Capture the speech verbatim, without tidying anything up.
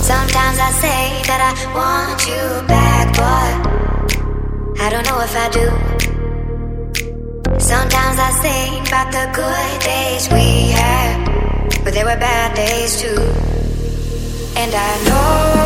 Sometimes I say that I want you back, but I don't know if I do. Sometimes I think about the good days we had, but there were bad days too. And I know